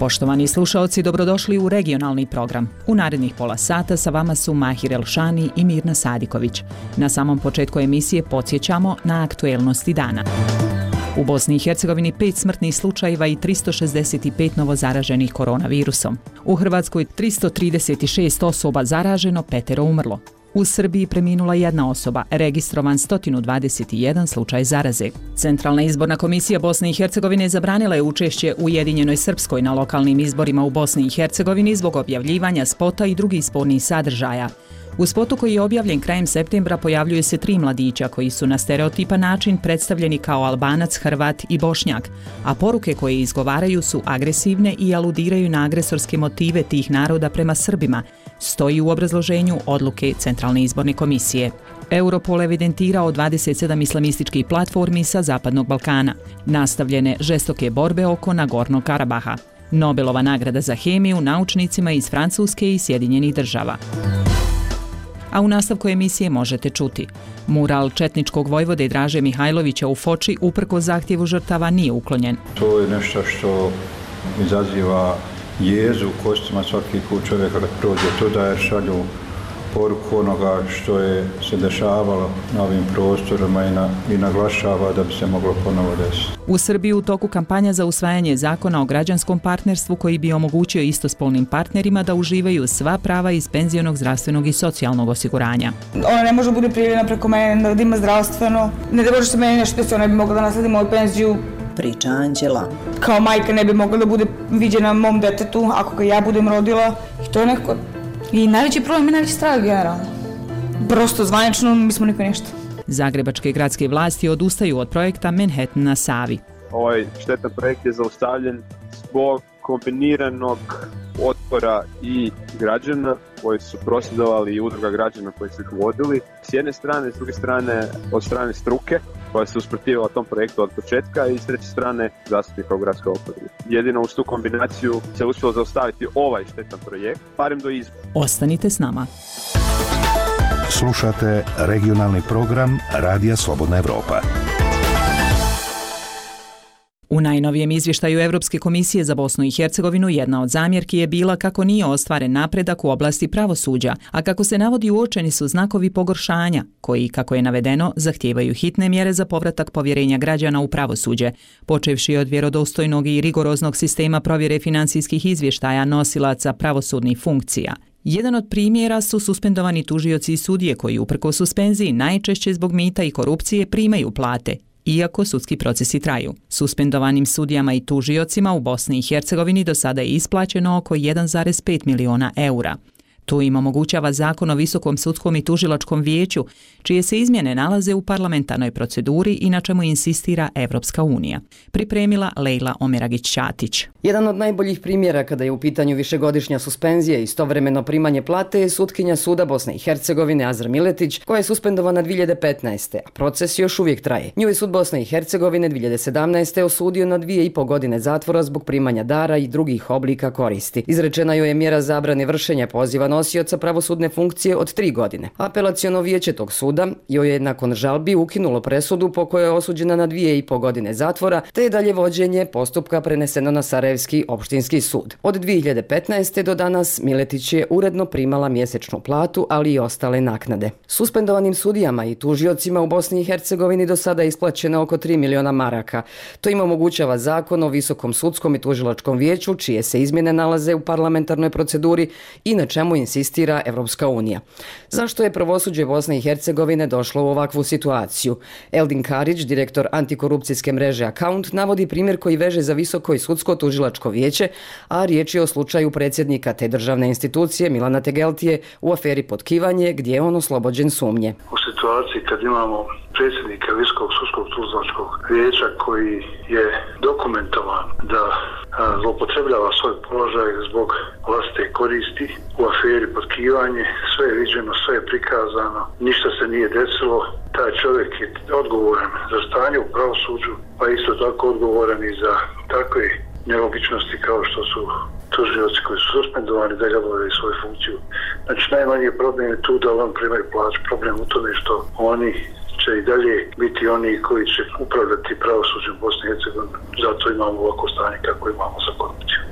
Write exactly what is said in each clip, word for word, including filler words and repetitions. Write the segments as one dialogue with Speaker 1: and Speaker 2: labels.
Speaker 1: Poštovani slušaoci, dobrodošli u regionalni program. U narednih pola sata sa vama su Mahir Elšani i Mirna Sadiković. Na samom početku emisije podsjećamo na aktuelnosti dana. U Bosni i Hercegovini pet smrtnih slučajeva i tristo šezdeset pet novozaraženih koronavirusom. U Hrvatskoj tristo trideset šest osoba zaraženo, petero umrlo. U Srbiji preminula jedna osoba, registrovan sto dvadeset jedan slučaj zaraze. Centralna izborna komisija Bosne i Hercegovine zabranila je učešće u Ujedinjenoj Srpskoj na lokalnim izborima u Bosni i Hercegovini zbog objavljivanja spota i drugih spornih sadržaja. U spotu koji je objavljen krajem septembra pojavljuju se tri mladića koji su na stereotipan način predstavljeni kao Albanac, Hrvat i Bošnjak, a poruke koje izgovaraju su agresivne i aludiraju na agresorske motive tih naroda prema Srbima, stoji u obrazloženju odluke Centralne izborne komisije. Europol evidentirao dvadeset sedam islamističkih platformi sa Zapadnog Balkana, nastavljene žestoke borbe oko Nagornog Karabaha. Nobelova nagrada za hemiju naučnicima iz Francuske i Sjedinjenih država. A u nastavku emisije možete čuti. Mural četničkog vojvode Draže Mihajlovića u Foči uprko zahtjevu žrtava nije uklonjen.
Speaker 2: To je nešto što izaziva jezu u kostima svaki put čovjeka kad prođe tuda, jer šalju poruku onoga što je se dešavalo na ovim prostorima i, na, i naglašava da bi se moglo ponovo desiti.
Speaker 1: U Srbiji u toku kampanja za usvajanje zakona o građanskom partnerstvu koji bi omogućio istospolnim partnerima da uživaju sva prava iz penzionog, zdravstvenog i socijalnog osiguranja.
Speaker 3: Ona ne može bude prijavljena preko mene, da ima zdravstveno. Ne da može se meni nešto desiti, ona bi mogla da nasledi moju penziju.
Speaker 4: Priča Anđela.
Speaker 3: Kao majka ne bi mogla da bude viđena mom detetu ako ga ja budem rodila. I to je neko... I najveći problem je najveći strah generalno. Prosto zvanično mi smo niko ništa.
Speaker 1: Zagrebačke gradske vlasti odustaju od projekta Manhattan na Savi.
Speaker 5: Ovaj štetan projekt je zaustavljen zbog kombiniranog otpora i građana koji su prosvjedovali i udruga građana koji su ih vodili. S jedne strane, s druge strane od strane struke koja se usprotivila tom projektu od početka i s treće strane zastupnika u gradskoj oporbi. Jedino uz tu kombinaciju se uspjelo zaustaviti ovaj štetan projekt, barem do izbora.
Speaker 1: Ostanite s nama.
Speaker 6: Slušate regionalni program Radija Slobodna Evropa.
Speaker 1: U najnovijem izvještaju Europske komisije za Bosnu i Hercegovinu jedna od zamjerki je bila kako nije ostvaren napredak u oblasti pravosuđa, a kako se navodi uočeni su znakovi pogoršanja, koji, kako je navedeno, zahtijevaju hitne mjere za povratak povjerenja građana u pravosuđe, počevši od vjerodostojnog i rigoroznog sistema provjere financijskih izvještaja nosilaca pravosudnih funkcija. Jedan od primjera su suspendovani tužioci i sudije koji uprkos suspenziji najčešće zbog mita i korupcije primaju plate, iako sudski procesi traju. Suspendovanim sudijama i tužiocima u Bosni i Hercegovini do sada je isplaćeno oko jedan zarez pet miliona eura. To im omogućava Zakon o Visokom sudskom i tužilačkom vijeću, čije se izmjene nalaze u parlamentarnoj proceduri i na čemu insistira Evropska unija. Pripremila Lejla Omeragić-Ćatić.
Speaker 7: Jedan od najboljih primjera kada je u pitanju višegodišnja suspenzija i istovremeno primanje plate je sutkinja Suda Bosne i Hercegovine Azra Miletić, koja je suspendovana dvije hiljade petnaeste. a proces još uvijek traje. Nju je Sud Bosne i Hercegovine dvije hiljade sedamnaeste. osudio na dvije i po godine zatvora zbog primanja dara i drugih oblika koristi. Izrečena joj je mjera zabrane vršenja poziva nosioca pravosudne funkcije od tri godine. Apelaciono vijeće tog suda joj je nakon žalbi ukinulo presudu po kojoj je osuđena na dvije i po godine zatvora, te je dalje vođenje postupka preneseno na Sarajevski opštinski sud. Od dvije hiljade petnaeste. do danas Miletić je uredno primala mjesečnu platu, ali i ostale naknade. Suspendovanim sudijama i tužiocima u Bosni i Hercegovini do sada je isplaćeno oko tri miliona maraka. To im omogućava Zakon o Visokom sudskom i tužilačkom vijeću, čije se izmjene nalaze u parlamentarnoj proceduri i na čemu insistira Evropska unija. Zašto je pravosuđe Bosne i Hercegovine došlo u ovakvu situaciju? Eldin Karić, direktor antikorupcijske mreže Account, navodi primjer koji veže za Visoko i sudsko tužilačko vijeće, a riječ je o slučaju predsjednika te državne institucije Milana Tegeltije u aferi Potkivanje, gdje je on oslobođen sumnje.
Speaker 8: U situaciji kad imamo predsjednika Visokog sudskog tužilačkog vijeća koji je dokumentovan da zloupotrebljava svoj položaj zbog vlastite koristi u aferi Potkivanje, sve je viđeno, sve je prikazano, ništa se nije desilo. Taj čovjek je odgovoran za stanje u pravosuđu, pa isto tako odgovoran i za takve nelogičnosti kao što su tužioci koji su suspendovani da obavljaju svoju funkciju. Znači najmanji problem je tu da on primaju plaću. Problem u tome što oni će i dalje biti oni koji će upravljati pravosuđem Bosne i Hercegovine. Zato imamo ovako stanje kako imamo sa korupcijom.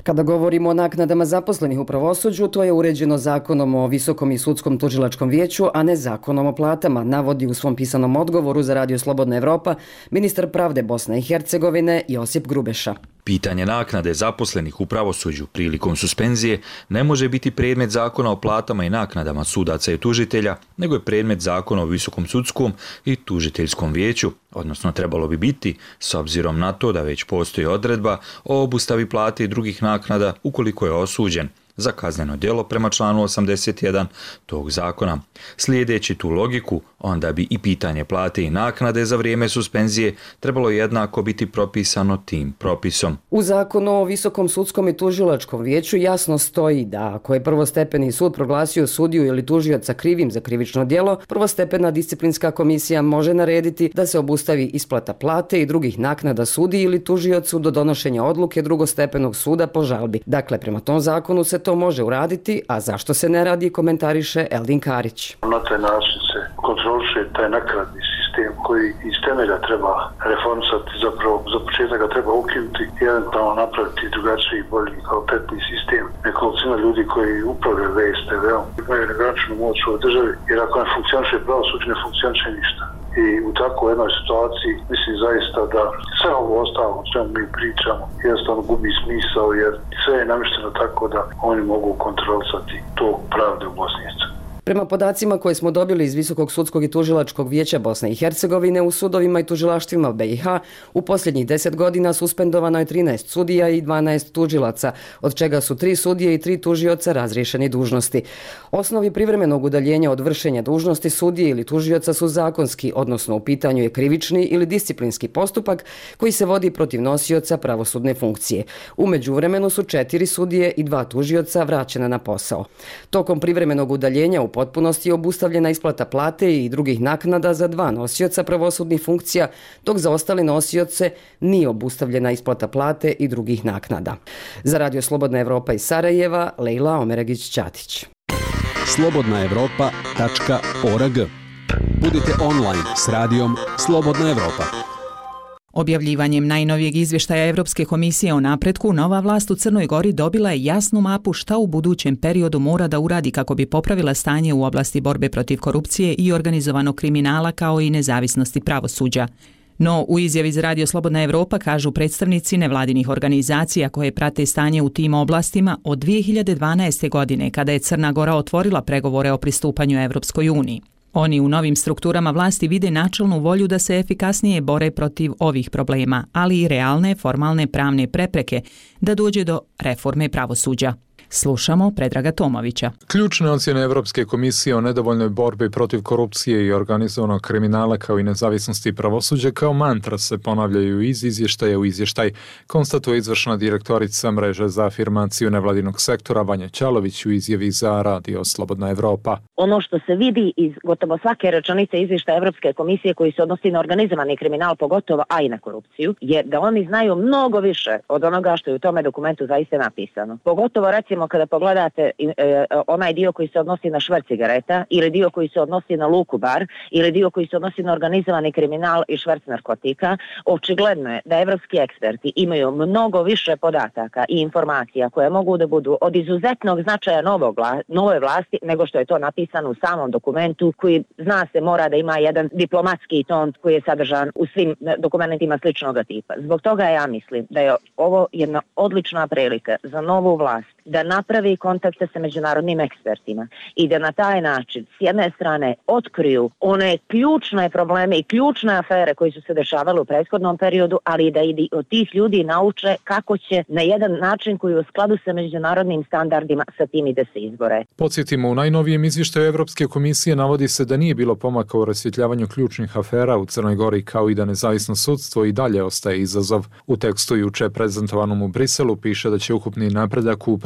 Speaker 7: Kada govorimo o naknadama zaposlenih u pravosuđu, to je uređeno zakonom o Visokom i sudskom tužilačkom vijeću, a ne zakonom o platama, navodi u svom pisanom odgovoru za Radio Slobodna Evropa ministar pravde Bosne i Hercegovine Josip Grubeša.
Speaker 4: Pitanje naknade zaposlenih u pravosuđu prilikom suspenzije ne može biti predmet zakona o platama i naknadama sudaca i tužitelja, nego je predmet zakona o Visokom sudskom i tužiteljskom vijeću, odnosno trebalo bi biti, s obzirom na to da već postoji odredba o obustavi plate i drugih naknada ukoliko je osuđen za kazneno djelo prema članu osamdeset jedan tog zakona. Slijedeći tu logiku, onda bi i pitanje plate i naknade za vrijeme suspenzije trebalo jednako biti propisano tim propisom.
Speaker 7: U zakonu o Visokom sudskom i tužilačkom vijeću jasno stoji da ako je prvostepeni sud proglasio sudiju ili tužioca krivim za krivično djelo, prvostepena disciplinska komisija može narediti da se obustavi isplata plate i drugih naknada sudiji ili tužiocu do donošenja odluke drugostepenog suda po žalbi. Dakle, prema tom zakonu se to može uraditi, a zašto se ne radi, komentariše Eldin Karić.
Speaker 8: Na taj način se kontroliše taj naknadni sistem koji iz temelja treba reformisati, zapravo za početak ga treba ukinuti i eventualno napraviti drugačiji, bolji, kvalitetni sistem. Nekolicina ljudi koji upravljaju V S T V-om imaju negraničnu moć u ovoj državi, jer ako ne funkcioniše pravosuđe, ne funkcioniše ništa. I u takvoj jednoj situaciji mislim zaista da sve ovo ostalo o čemu mi pričamo jednostavno gubi smisao, jer sve je namješteno tako da oni mogu kontrolisati to pravde u Bosni i Hercegovini.
Speaker 7: Prema podacima koje smo dobili iz Visokog sudskog i tužilačkog vijeća Bosne i Hercegovine, u sudovima i tužilaštvima B i H u posljednjih deset godina suspendovano je trinaest sudija i dvanaest tužilaca, od čega su tri sudije i tri tužioca razriješeni dužnosti. Osnovi privremenog udaljenja od vršenja dužnosti sudije ili tužioca su zakonski, odnosno u pitanju je krivični ili disciplinski postupak koji se vodi protiv nosioca pravosudne funkcije. U međuvremenu su četiri sudije i dva tužioca vraćena na posao. Tokom privremenog udaljenja u potpunosti je obustavljena isplata plate i drugih naknada za dva nosioca pravosudnih funkcija, dok za ostale nosioce nije obustavljena isplata plate i drugih naknada. Za Radio Slobodna Evropa iz Sarajeva, Lejla Omeragić-Ćatić.
Speaker 9: slobodna evropa tačka org. Budite online s radijom Slobodna Evropa.
Speaker 1: Objavljivanjem najnovijeg izvještaja Evropske komisije o napretku, nova vlast u Crnoj Gori dobila je jasnu mapu šta u budućem periodu mora da uradi kako bi popravila stanje u oblasti borbe protiv korupcije i organizovanog kriminala kao i nezavisnosti pravosuđa. No, u izjavi za Radio Slobodna Evropa kažu predstavnici nevladinih organizacija koje prate stanje u tim oblastima od dvije hiljade dvanaeste. godine kada je Crna Gora otvorila pregovore o pristupanju Evropskoj uniji. Oni u novim strukturama vlasti vide načelnu volju da se efikasnije bore protiv ovih problema, ali i realne, formalne pravne prepreke da dođe do reforme pravosuđa. Slušamo Predraga Tomovića.
Speaker 10: Ključne ocjene Evropske komisije o nedovoljnoj borbi protiv korupcije i organizovanog kriminala kao i nezavisnosti pravosuđa kao mantra se ponavljaju iz izvještaja u izvještaj, konstatuje izvršna direktorica mreže za afirmaciju nevladinog sektora Vanja Ćalović u izjavi za Radio Slobodna Evropa.
Speaker 11: Ono što se vidi iz gotovo svake rečenice izvještaja Evropske komisije koji se odnosi na organizovani kriminal pogotovo, a i na korupciju, je da oni znaju mnogo više od onoga što je u tome dokumentu zaista napisano. Pogotovo recimo kada pogledate e, onaj dio koji se odnosi na šverc cigareta ili dio koji se odnosi na luku bar ili dio koji se odnosi na organizovani kriminal i šverc narkotika, očigledno je da evropski eksperti imaju mnogo više podataka i informacija koje mogu da budu od izuzetnog značaja novog, nove vlasti nego što je to napisano u samom dokumentu koji zna se mora da ima jedan diplomatski ton koji je sadržan u svim dokumentima sličnog tipa. Zbog toga ja mislim da je ovo jedna odlična prilika za novu vlast da napravi kontakte sa međunarodnim ekspertima i da na taj način s jedne strane otkriju one ključne probleme i ključne afere koji su se dešavale u prethodnom periodu, ali i da i od tih ljudi nauče kako će na jedan način koji je u skladu sa međunarodnim standardima sa tim i da se izbore.
Speaker 10: Podsjetimo, u najnovijem izvještaju Evropske komisije navodi se da nije bilo pomaka u rasvjetljavanju ključnih afera u Crnoj Gori, kao i da nezavisno sudstvo i dalje ostaje izazov. U tekstu juče prezentovanom u Briselu piše da će ukupni napredak u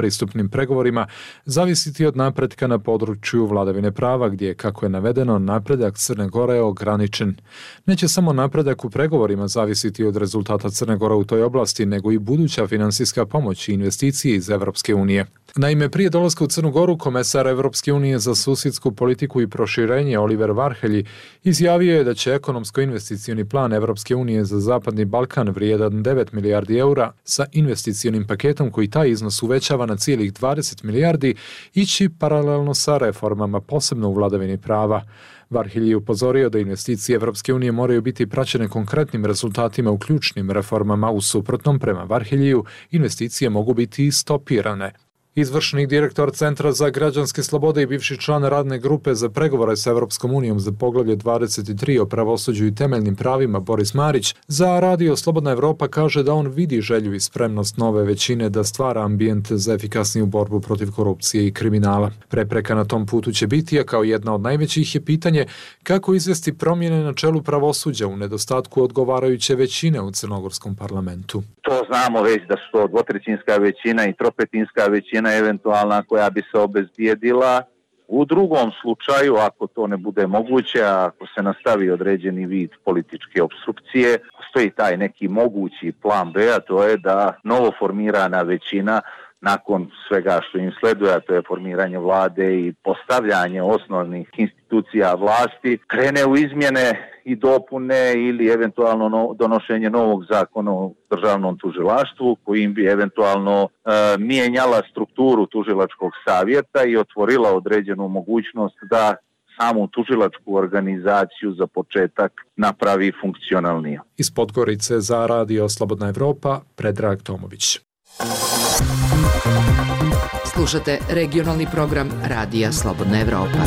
Speaker 10: pristupnim pregovorima zavisiti od napretka na području vladavine prava, gdje, kako je navedeno, napredak Crne Gore je ograničen. Neće samo napredak u pregovorima zavisiti od rezultata Crne Gore u toj oblasti, nego i buduća finansijska pomoć i investicije iz Evropske unije. Naime, prije dolaska u Crnu Goru, komesar Evropske unije za susjedsku politiku i proširenje Oliver Varhelji izjavio je da će ekonomsko-investicioni plan Evropske unije za Zapadni Balkan vrijedan devet milijardi eura sa investicionim paketom koji taj iznos uvećava na cijelih dvadeset milijardi ići paralelno sa reformama, posebno u vladavini prava. Varhelji je upozorio da investicije Evropske unije moraju biti praćene konkretnim rezultatima u ključnim reformama, u suprotnom, prema Varheljiju, investicije mogu biti stopirane. Izvršni direktor Centra za građanske slobode i bivši član radne grupe za pregovore sa Evropskom unijom za poglavlje dvadeset tri o pravosuđu i temeljnim pravima Boris Marić za Radio Slobodna Evropa kaže da on vidi želju i spremnost nove većine da stvara ambijent za efikasniju borbu protiv korupcije i kriminala. Prepreka na tom putu će biti, a kao jedna od najvećih je pitanje kako izvesti promjene na čelu pravosuđa u nedostatku odgovarajuće većine u crnogorskom parlamentu.
Speaker 12: To znamo već da su to dvotrećinska većina i tropetinska većina eventualna koja bi se obezbijedila. U drugom slučaju, ako to ne bude moguće, ako se nastavi određeni vid političke opstrukcije, postoji taj neki mogući plan B, a to je da novo formirana većina nakon svega što im sleduje, a to je formiranje vlade i postavljanje osnovnih institucija vlasti, krene u izmjene i dopune ili eventualno no, donošenje novog zakona o državnom tužilaštvu kojim bi eventualno e, mijenjala strukturu tužilačkog savjeta i otvorila određenu mogućnost da samu tužilačku organizaciju za početak napravi funkcionalnije.
Speaker 10: Iz Podgorice za Radio Slobodna Evropa, Predrag Tomović.
Speaker 13: Slušate regionalni program Radija Slobodna Evropa.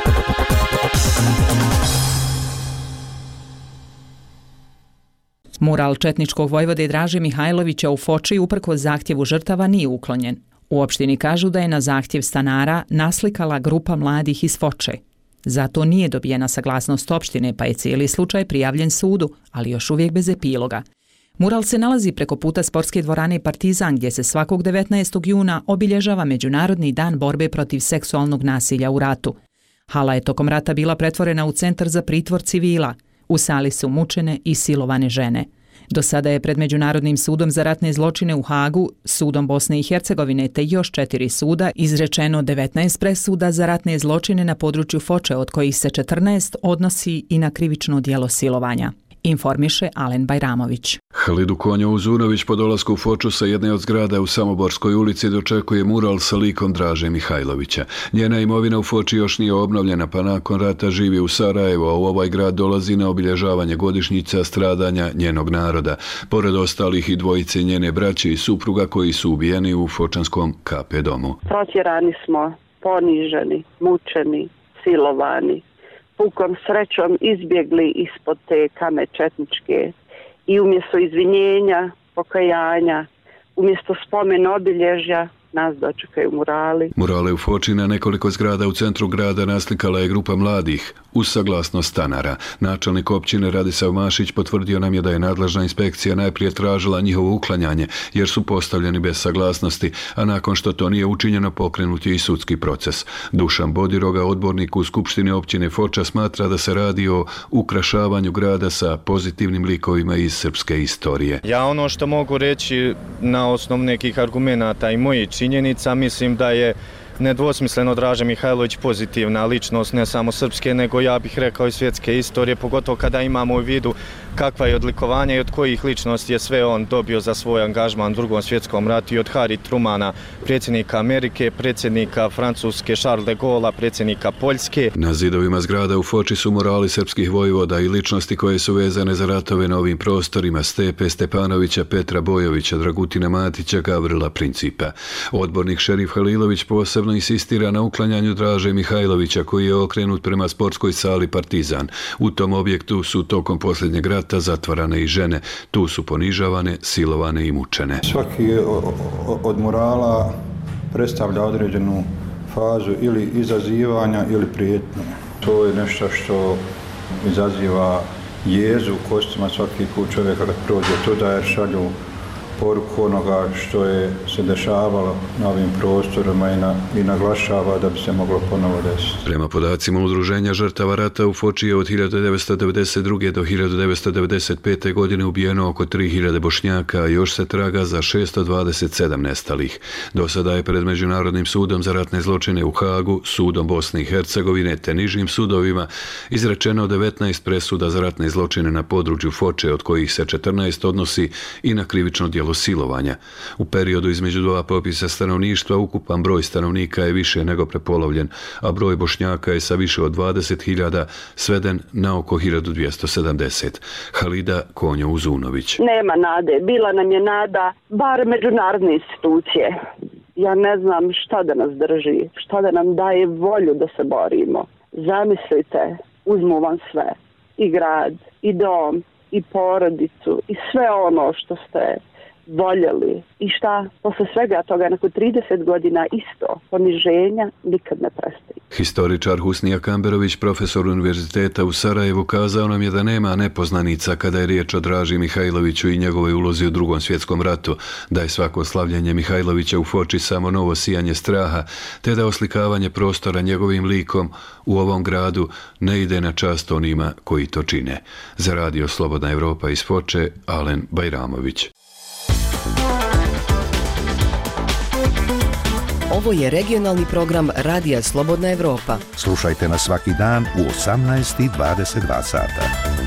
Speaker 1: Mural četničkog vojvode Draže Mihajlovića u Foči uprkos zahtjevu žrtava nije uklonjen. U opštini kažu da je na zahtjev stanara naslikala grupa mladih iz Foče. Zato nije dobijena saglasnost opštine, pa je cijeli slučaj prijavljen sudu, ali još uvijek bez epiloga. Mural se nalazi preko puta sportske dvorane Partizan, gdje se svakog devetnaestog juna obilježava Međunarodni dan borbe protiv seksualnog nasilja u ratu. Hala je tokom rata bila pretvorena u centar za pritvor civila. U sali su mučene i silovane žene. Do sada je pred Međunarodnim sudom za ratne zločine u Hagu, sudom Bosne i Hercegovine te još četiri suda izrečeno devetnaest presuda za ratne zločine na području Foče, od kojih se četrnaest odnosi i na krivično djelo silovanja. Informiše Alen Bajramović.
Speaker 14: Halidu Konjo-Uzunović po dolasku u Foču sa jedne od zgrada u Samoborskoj ulici dočekuje mural sa likom Draže Mihajlovića. Njena imovina u Foči još nije obnovljena, pa nakon rata živi u Sarajevo, a u ovaj grad dolazi na obilježavanje godišnjica stradanja njenog naroda. Pored ostalih i dvojice njene braće i supruga koji su ubijeni u fočanskom K P domu.
Speaker 15: Protjerani smo, poniženi, mučeni, silovani. Pukom srećom izbjegli ispod te kame četničke i umjesto izvinjenja, pokajanja, umjesto spomen obilježja, nas dočekaju murali.
Speaker 14: Murale u Foči na nekoliko zgrada u centru grada naslikala je grupa mladih uz saglasnost stanara. Načelnik općine Radisav Mašić potvrdio nam je da je nadležna inspekcija najprije tražila njihovo uklanjanje jer su postavljeni bez saglasnosti, a nakon što to nije učinjeno pokrenut je i sudski proces. Dušan Bodiroga, odbornik u Skupštini općine Foča, smatra da se radi o ukrašavanju grada sa pozitivnim likovima iz srpske istorije.
Speaker 16: Ja ono što mogu reći na osnovu nekih argumenata i mojih činjenica, mislim da je nedvosmisleno Draže Mihajlović pozitivna ličnost, ne samo srpske, nego ja bih rekao i svjetske istorije, pogotovo kada imamo u vidu kakva je odlikovanja i od kojih ličnosti je sve on dobio za svoj angažman u drugom svjetskom ratu, i od Harry Trumana, predsjednika Amerike, predsjednika Francuske Charles de Gaulle, predsjednika Poljske.
Speaker 14: Na zidovima zgrada u Foči su murali srpskih vojvoda i ličnosti koje su vezane za ratove na ovim prostorima: Stepe Stepanovića, Petra Bojovića, Dragutina Matića, Gavrila Principa. Odbornik Šerif Halilović posebno insistira na uklanjanju Draže Mihajlovića, koji je okrenut prema sportskoj sali Partizan. U tom objektu su tokom posljednjeg rata zatvarane i žene. Tu su ponižavane, silovane i mučene.
Speaker 2: Svaki od murala predstavlja određenu fazu ili izazivanja ili prijetnje. To je nešto što izaziva jezu u kostima svaki put čovjeka kad prođe tuda, jer šalju poruku onoga što je se dešavalo na ovim prostorima i, na, i naglašava da bi se moglo ponovo desiti.
Speaker 14: Prema podacima Udruženja žrtava rata u Foči je od hiljadu devetsto devedeset druge. do hiljadu devetsto devedeset pete. godine ubijeno oko tri hiljade Bošnjaka, a još se traga za šesto dvadeset sedam nestalih. Do sada je pred Međunarodnim sudom za ratne zločine u Hagu, sudom Bosne i Hercegovine te nižim sudovima izrečeno devetnaest presuda za ratne zločine na području Foče, od kojih se četrnaest odnosi i na krivično djelo silovanja. U periodu između dva popisa stanovništva ukupan broj stanovnika je više nego prepolovljen, a broj Bošnjaka je sa više od dvadeset hiljada sveden na oko hiljadu dvjesto sedamdeset. Halida Konjo-Uzunović.
Speaker 15: Nema nade. Bila nam je nada bar međunarodne institucije. Ja ne znam šta da nas drži, šta da nam daje volju da se borimo. Zamislite, uzmu vam sve. I grad, i dom, i porodicu, i sve ono što ste voljeli. I šta, posle svega toga, nakon trideset godina isto, poniženja nikad ne prestaje.
Speaker 14: Historičar Husnija Kamberović, profesor Univerziteta u Sarajevu, kazao nam je da nema nepoznanica kada je riječ o Draži Mihajloviću i njegovoj ulozi u Drugom svjetskom ratu, da je svako slavljenje Mihajlovića u Foči samo novo sijanje straha, te da oslikavanje prostora njegovim likom u ovom gradu ne ide na čast onima koji to čine. Za radio Slobodna Evropa iz Foče, Alen Bajramović.
Speaker 13: Ovo je regionalni program Radija Slobodna Evropa.
Speaker 6: Slušajte nas svaki dan u osamnaest i dvadeset dva sata.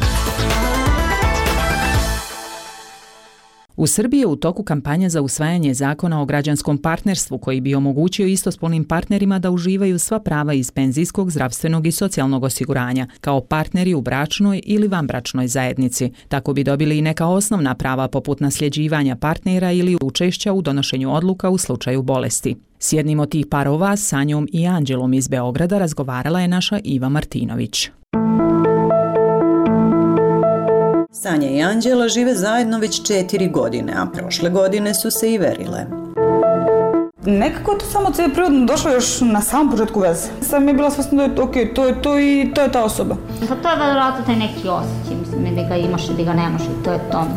Speaker 1: U Srbiji je u toku kampanja za usvajanje zakona o građanskom partnerstvu koji bi omogućio istospolnim partnerima da uživaju sva prava iz penzijskog, zdravstvenog i socijalnog osiguranja kao partneri u bračnoj ili vanbračnoj zajednici. Tako bi dobili i neka osnovna prava poput nasljeđivanja partnera ili učešća u donošenju odluka u slučaju bolesti. S jednim od tih parova, Sanjom i Anđelom iz Beograda, razgovarala je naša Iva Martinović.
Speaker 17: Sanja i Anđela žive zajedno već četiri godine, a prošle godine su se i verile.
Speaker 3: Nekako je to samo cijeli prirodno došlo još na samom početku veze. Sam je bila svjesna da je ok, to je to i to je ta osoba.
Speaker 18: Pa to je vjerojatno taj neki osjećaj, mislim, da ga imaš i da ga nemaš i to je to.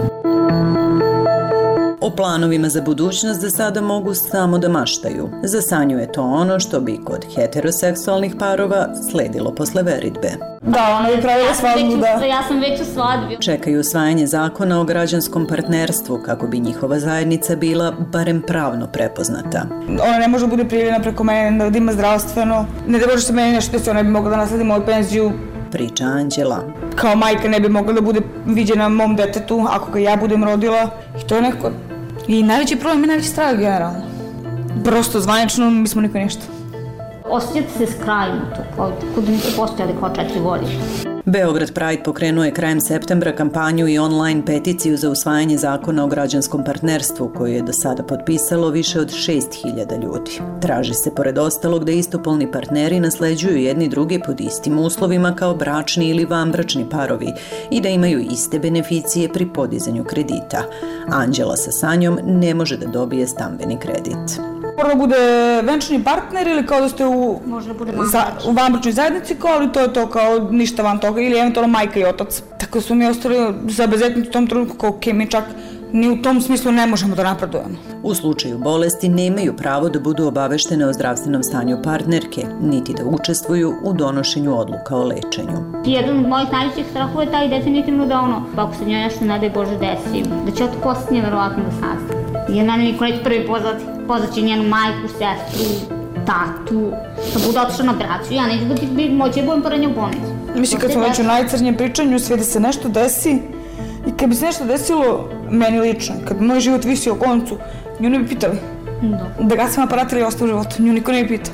Speaker 17: O planovima za budućnost za sada mogu samo da maštaju. Za Sanju je to ono što bi kod heteroseksualnih parova sledilo posle veritbe.
Speaker 3: Da, ona je pravila svadbu, da.
Speaker 18: Ja sam već u svadbi.
Speaker 17: Čekaju usvajanje zakona o građanskom partnerstvu kako bi njihova zajednica bila barem pravno prepoznata.
Speaker 3: Ona ne može da bude prijavljena preko mene, da ima zdravstveno. Ne da može se meni nešto desi, ona bi mogla da nasledi moju penziju.
Speaker 17: Priča Anđela.
Speaker 3: Kao majka ne bi mogla da bude viđena mom detetu ako ga ja budem rodila. I to je neko... I najveći problem je najveći strah generalno. Prosto zvanično mi smo niko ništa.
Speaker 18: Osjećate se skrajnuto, kao da niste postojali kao četiri godine.
Speaker 17: Beograd Pride pokrenuo je krajem septembra kampanju i online peticiju za usvajanje zakona o građanskom partnerstvu koju je do sada potpisalo više od šest hiljada ljudi. Traži se pored ostalog da istopolni partneri nasleđuju jedni druge pod istim uslovima kao bračni ili vanbračni parovi i da imaju iste beneficije pri podizanju kredita. Anđela sa Sanjom ne može da dobije stambeni kredit.
Speaker 3: Mora da bude venčani partner ili kao da ste u, za, u vanbračnoj zajednici, kao ali to je to kao ništa van toga ili eventualno majka i otac. Tako su mi ostali zabezetni u tom trenutku kao ok, mi čak ni u tom smislu ne možemo da napredujemo.
Speaker 17: U slučaju bolesti nemaju pravo da budu obaveštene o zdravstvenom stanju partnerke, niti da učestvuju u donošenju odluka o lečenju.
Speaker 18: Jedan od mojih najvećih strahova je taj definitivno da ono, ako se njoj nešto ne daj Bože desi, da će to posljednje verovatno da sazna. Jer mene niko neće prvi pozvati, pozvaće njenu majku, sestru, tatu, da bude otišla na operaciju, ja neću biti moći da budem pored nje u bolnicu.
Speaker 3: Mislim, kad smo već u najcrnjem pričanju, sve da se nešto desi, i kad bi se nešto desilo, meni lično, kad bi moj život visio o koncu, nju ne bi pitali. Da. Da gasim aparat ili ostao u životu, nju niko ne bi pitao.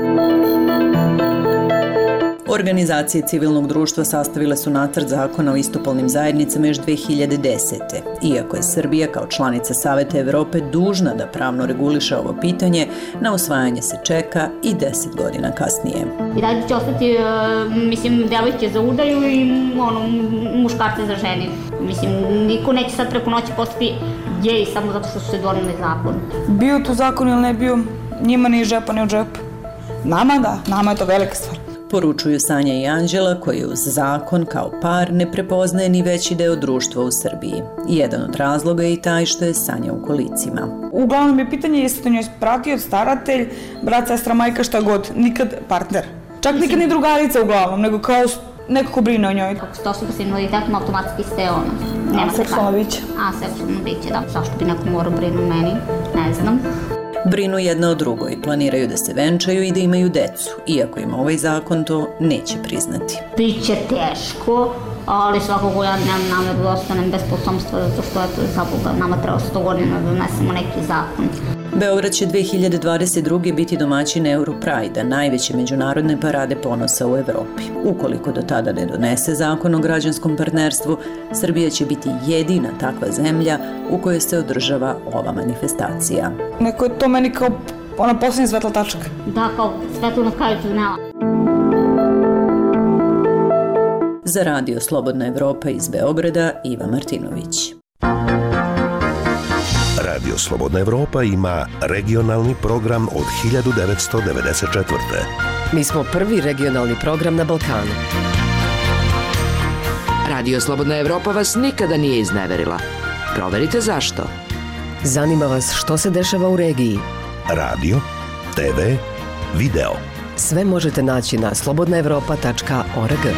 Speaker 17: Organizacije civilnog društva sastavile su nacrt zakona o istopolnim zajednicama još dve hiljade desete. Iako je Srbija kao članica Saveta Evrope dužna da pravno reguliše ovo pitanje, na usvajanje se čeka i deset godina kasnije.
Speaker 18: I dalje će ostati, mislim, devojke za udaju i ono, muškarce za ženi. Mislim, niko neće sad preko noći postati gej samo zato što su se doneli zakon.
Speaker 3: Bio to zakon ili ne bio, njima ni iz džepa, ni u džepu. Nama da, nama je to velika stvar.
Speaker 17: Poručuju Sanja i Anđela koji uz zakon kao par ne prepoznaje ni veći deo društva u Srbiji. Jedan od razloga je i taj što je Sanja u kolicima.
Speaker 3: Uglavnom je pitanje jeste to njoj pratio, staratelj, brat, sestra, majka, šta god, nikad partner. Čak nikad ni drugarica uglavnom, nego kao nekako brine o njoj.
Speaker 18: Kako ste osoba s invaliditetom, automatski ste ono.
Speaker 3: A, seksualno biće.
Speaker 18: A, seksualno biće, da. Zašto bi neko morao brinu o meni? Ne znam.
Speaker 17: Brinu jedna o drugoj, planiraju da se venčaju i da imaju decu, iako im ovaj zakon to neće priznati.
Speaker 18: Biće teško, ali svakako ja nemam namjeru da ostanem bez potomstva, zato što je to za Boga, nama treba sto godina da donesemo neki zakon.
Speaker 17: Beograd će dve hiljade dvadeset druge. biti domaćin Europride, najveće međunarodne parade ponosa u Evropi. Ukoliko do tada ne donese zakon o građanskom partnerstvu, Srbija će biti jedina takva zemlja u kojoj se održava ova manifestacija.
Speaker 3: Neko je to meni kao ona posljednja svetla tačka.
Speaker 18: Da, kao svetlo na kraju tunela.
Speaker 17: Za Radio Slobodna Evropa iz Beograda, Iva Martinović.
Speaker 6: Radio Slobodna Evropa ima regionalni program od hiljadu devetsto devedeset četvrte.
Speaker 19: Mi smo prvi regionalni program na Balkanu.
Speaker 20: Radio Slobodna Evropa vas nikada nije izneverila. Proverite zašto.
Speaker 19: Zanima vas što se dešava u regiji.
Speaker 6: Radio, te ve, video.
Speaker 19: Sve možete naći na slobodna evropa tačka org.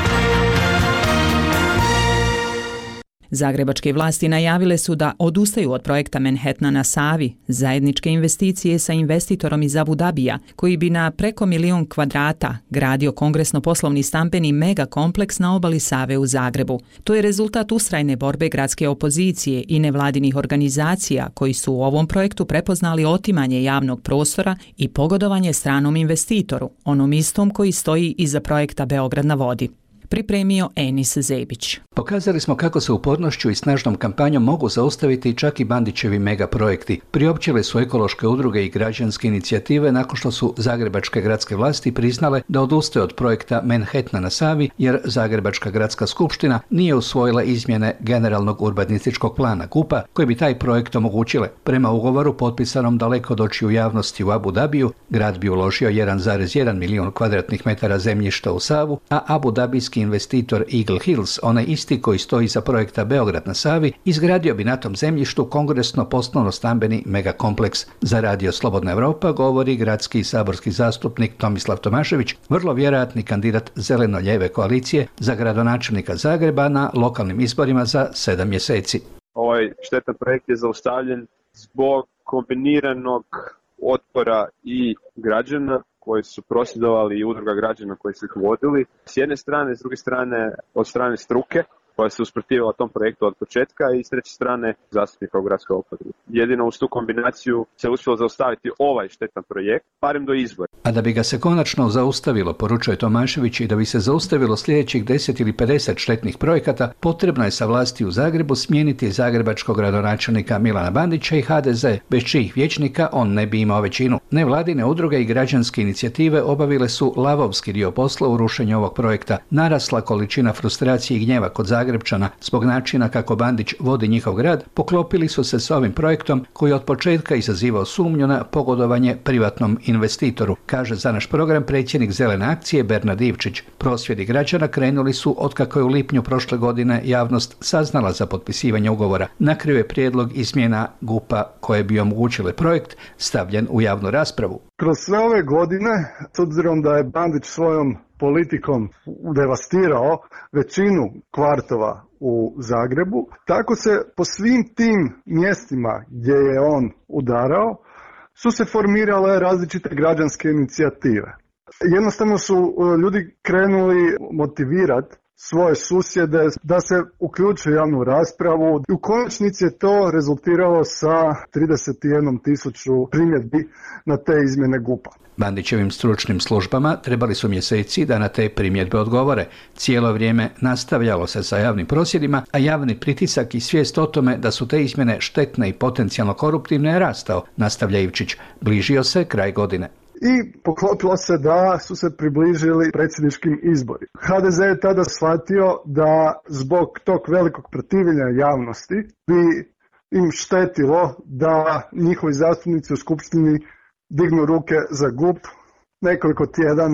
Speaker 1: Zagrebačke vlasti najavile su da odustaju od projekta Manhattana na Savi, zajedničke investicije sa investitorom iz Abu Dabija, koji bi na preko milion kvadrata gradio kongresno-poslovni stambeni megakompleks na obali Save u Zagrebu. To je rezultat ustrajne borbe gradske opozicije i nevladinih organizacija koji su u ovom projektu prepoznali otimanje javnog prostora i pogodovanje stranom investitoru, onom istom koji stoji iza projekta Beograd na vodi. Pripremio Enis Zebić.
Speaker 21: Pokazali smo kako se upornošću i snažnom kampanjom mogu zaustaviti čak i Bandićevi megaprojekti. Priopćile su ekološke udruge i građanske inicijative nakon što su zagrebačke gradske vlasti priznale da odustaju od projekta Manhattana na Savi jer Zagrebačka gradska skupština nije usvojila izmjene generalnog urbanističkog plana G U P-a koji bi taj projekt omogućile. Prema ugovoru potpisanom daleko od očiju javnosti u Abu Dabiju, grad bi uložio jedan zarez jedan milion kvadratnih metara zemljišta u Savu, a Abu Dabijski investitor Eagle Hills, onaj isti koji stoji za projekta Beograd na Savi, izgradio bi na tom zemljištu kongresno-poslovno-stambeni megakompleks. Za Radio Slobodna Evropa govori gradski i saborski zastupnik Tomislav Tomašević, vrlo vjerojatni kandidat zeleno-lijeve koalicije za gradonačelnika Zagreba na lokalnim izborima za sedam mjeseci.
Speaker 5: Ovaj štetan projekt je zaustavljen zbog kombiniranog otpora i građana koji su prosvjedovali i udruga građana koji su ih vodili. S jedne strane, s druge strane od strane struke koja se usprotivila tom projektu od početka i s treće strane zastupnika u gradskoj oporbi. Jedino uz tu kombinaciju se uspjelo zaustaviti ovaj štetan projekt, barem do izbora.
Speaker 21: A da bi ga se konačno zaustavilo, poručuje Tomašević, i da bi se zaustavilo sljedećih deset ili pedeset štetnih projekata, potrebno je sa vlasti u Zagrebu smijeniti zagrebačkog gradonačelnika Milana Bandića i H D Z, bez čijih vijećnika on ne bi imao većinu. Nevladine udruge i građanske inicijative obavile su lavovski dio posla u rušenju ovog projekta. Narasla količina frustracije i gnjeva kod Zagrebčana zbog načina kako Bandić vodi njihov grad, poklopili su se s ovim projektom koji od početka izazivao sumnju na pogodovanje privatnom investitoru, kaže za naš program predsjednik Zelene akcije Bernard Ivčić. Prosvjedi građana krenuli su otkako je u lipnju prošle godine javnost saznala za potpisivanje ugovora. Na kraju je prijedlog izmjena G U P-a koje bi omogućile projekt stavljen u javnu raspravu.
Speaker 22: Kroz sve ove godine, s obzirom da je Bandić svojom politikom devastirao većinu kvartova u Zagrebu, tako se po svim tim mjestima gdje je on udarao su se formirale različite građanske inicijative. Jednostavno su ljudi krenuli motivirati svoje susjede da se uključe u javnu raspravu. U konačnici je to rezultiralo sa trideset jedan tisuću primjedbi na te izmjene G U P-a.
Speaker 21: Bandićevim stručnim službama trebali su mjeseci da na te primjedbe odgovore. Cijelo vrijeme nastavljalo se sa javnim prosvjedima, a javni pritisak i svijest o tome da su te izmjene štetne i potencijalno koruptivne je rastao, nastavlja Ivčić. Bližio se kraj godine.
Speaker 22: I poklopilo se da su se približili predsjedničkim izborima. H D Z je tada shvatio da zbog tog velikog protivljenja javnosti bi im štetilo da njihovi zastupnici u skupštini dignu ruke za G U P. Nekoliko tjedana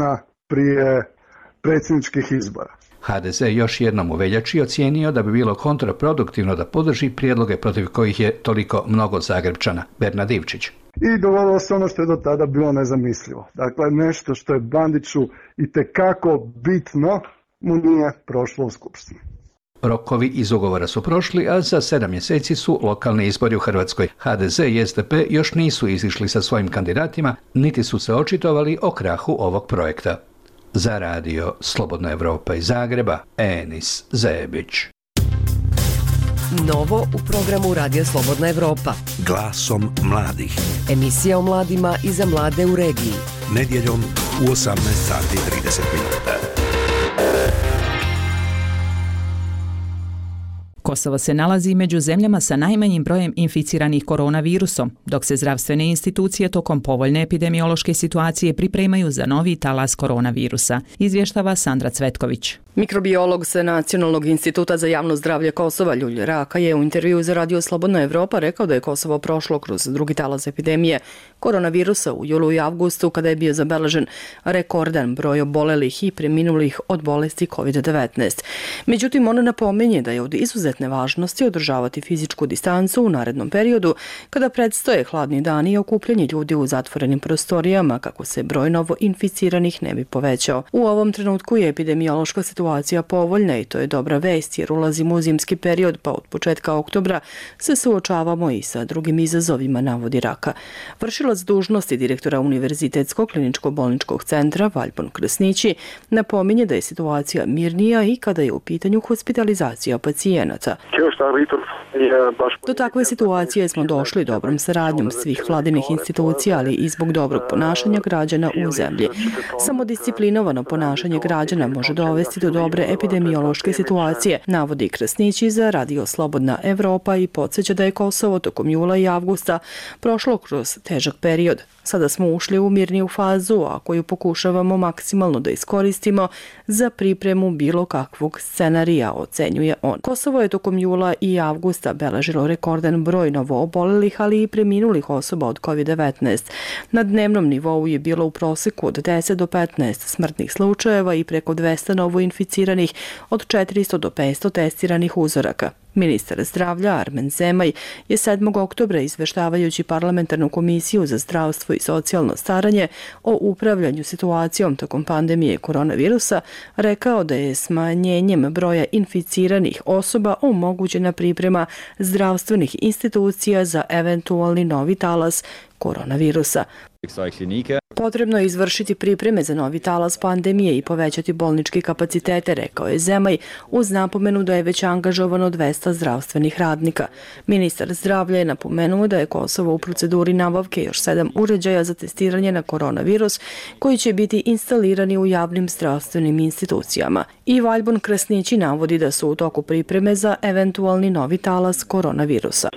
Speaker 22: prije predsjedničkih izbora.
Speaker 21: ha de ze još jednom u veljači ocijenio da bi bilo kontraproduktivno da podrži prijedloge protiv kojih je toliko mnogo Zagrebčana. Bernard Ivčić.
Speaker 22: I dogodilo se ono što je do tada bilo nezamislivo. Dakle, nešto što je Bandiću itekako bitno mu nije prošlo u Skupštini.
Speaker 21: Rokovi iz ugovora su prošli, a za sedam mjeseci su lokalni izbori u Hrvatskoj. ha de ze i es de pe još nisu izišli sa svojim kandidatima, niti su se očitovali o krahu ovog projekta. Za radio Slobodna Evropa iz Zagreba, Enis Zebić.
Speaker 19: Novo u programu Radija Slobodna Evropa.
Speaker 6: Glasom mladih.
Speaker 19: Emisija o mladima i za mlade u regiji.
Speaker 6: Nedjeljom u osamnaest sati i trideset minuta.
Speaker 1: Kosovo se nalazi među zemljama sa najmanjim brojem inficiranih koronavirusom, dok se zdravstvene institucije tokom povoljne epidemiološke situacije pripremaju za novi talas koronavirusa, izvještava Sandra Cvetković.
Speaker 4: Mikrobiolog sa Nacionalnog instituta za javno zdravlje Kosova Ljulj Raka je u intervju za Radio Slobodna Evropa rekao da je Kosovo prošlo kroz drugi talas epidemije koronavirusa u julu i avgustu, kada je bio zabeležen rekordan broj obolelih i preminulih od bolesti kovid devetnaest. Međutim, on napominje da je od izuzetne važnosti održavati fizičku distancu u narednom periodu, kada predstoje hladni dani i okupljanje ljudi u zatvorenim prostorijama, kako se broj novo inficiranih ne bi povećao. U ovom trenutku je epidemiološka situacija povoljna i to je dobra vest, jer ulazimo u zimski period, pa od početka oktobra se suočavamo i sa drugim izazovima, navodi Raka. Vršilac dužnosti direktora Univerzitetskog kliničko-bolničkog centra Valjbon Krsnići napominje da je situacija mirnija i kada je u pitanju hospitalizacija pacijenata. Do takve situacije smo došli dobrom saradnjom svih vladinih institucija, ali i zbog dobrog ponašanja građana u zemlji. Samodisciplinovano ponašanje građana može dovesti do dobre epidemiološke situacije, navodi Krsnići za Radio Slobodna Evropa i podsjeća da je Kosovo tokom jula i avgusta prošlo kroz težak period. Sada smo ušli u mirniju fazu, a koju pokušavamo maksimalno da iskoristimo za pripremu bilo kakvog scenarija, ocenjuje on. Kosovo je tokom jula i avgusta beležilo rekordan broj novoobolelih, ali i preminulih osoba od kovid devetnaest. Na dnevnom nivou je bilo u proseku od deset do petnaest smrtnih slučajeva i preko dvesta novoinficiranih, od četiristo do petsto testiranih uzoraka. Ministar zdravlja Armen Zemaj je sedmog oktobra, izveštavajući parlamentarnu komisiju za zdravstvo i socijalno staranje o upravljanju situacijom tokom pandemije koronavirusa, rekao da je smanjenjem broja inficiranih osoba omogućena priprema zdravstvenih institucija za eventualni novi talas koronavirusa. Potrebno je izvršiti pripreme za novi talas pandemije i povećati bolničke kapacitete, rekao je Zemaj, uz napomenu da je već angažovano dvesta zdravstvenih radnika. Ministar zdravlja je napomenuo da je Kosovo u proceduri nabavke još sedam uređaja za testiranje na koronavirus, koji će biti instalirani u javnim zdravstvenim institucijama. I Valjbon Krsnići navodi da su u toku pripreme za eventualni novi talas koronavirusa.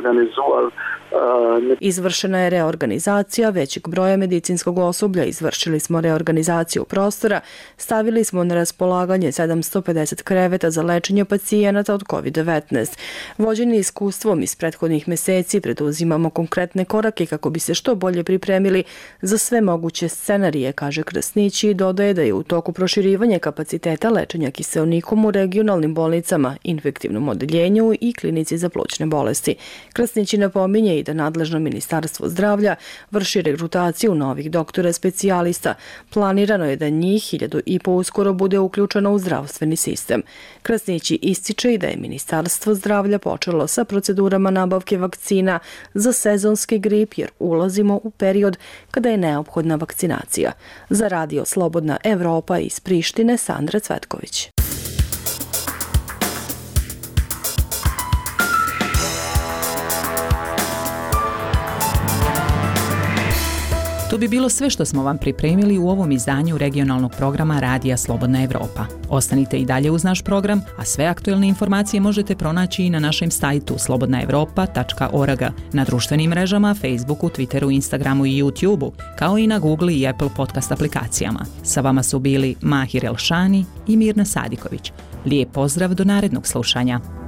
Speaker 4: Izvršena je reorganizacija većeg broja medicinskog osoblja, izvršili smo reorganizaciju prostora, stavili smo na raspolaganje sedamsto pedeset kreveta za lečenje pacijenata od kovid devetnaest. Vođeni iskustvom iz prethodnih meseci, preduzimamo konkretne korake kako bi se što bolje pripremili za sve moguće scenarije, kaže Krsnići, i dodaje da je u toku proširivanja kapaciteta lečenja kiseonikom u regionalnim bolnicama, infektivnom odeljenju i klinici za plućne bolesti. Krsnići napominje i da nadležno Ministarstvo zdravlja vrši regrutaciju novih doktora specijalista. Planirano je da njih hiljadu i po uskoro bude uključeno u zdravstveni sistem. Krsnići ističe i da je Ministarstvo zdravlja počelo sa procedurama nabavke vakcina za sezonski grip, jer ulazimo u period kada je neophodna vakcinacija. Za Radio Slobodna Evropa iz Prištine, Sandra Cvetković.
Speaker 1: To bi bilo sve što smo vam pripremili u ovom izdanju regionalnog programa Radija Slobodna Evropa. Ostanite i dalje uz naš program, a sve aktuelne informacije možete pronaći i na našem sajtu slobodna evropa tačka org, na društvenim mrežama, Facebooku, Twitteru, Instagramu i YouTubeu, kao i na Google i Apple podcast aplikacijama. Sa vama su bili Mahir Elšani i Mirna Sadiković. Lijep pozdrav do narednog slušanja.